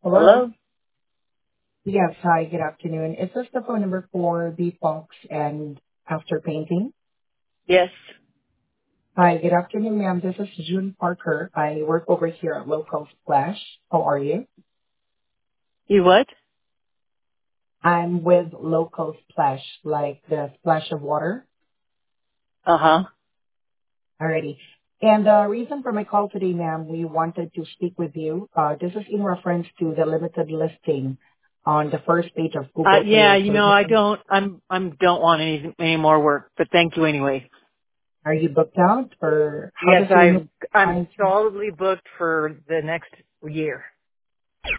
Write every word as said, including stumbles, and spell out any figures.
Hello? Hello? Yes, hi, good afternoon. Is this the phone number for the Punks and After Painting? Yes. Hi, good afternoon, ma'am. This is June Parker. I work over here at Local Splash. How are you? You what? I'm with Local Splash, like the splash of water. Uh-huh. Alrighty. And the reason for my call today, ma'am, we wanted to speak with you. Uh, this is in reference to the limited listing on the first page of Uh, Google for yeah, your you know, I services. don't, I'm, I'm, don't want any, any more work, but thank you anyway. Are you booked out, or how Yes, does your new I, I'm client? solidly booked for the next year.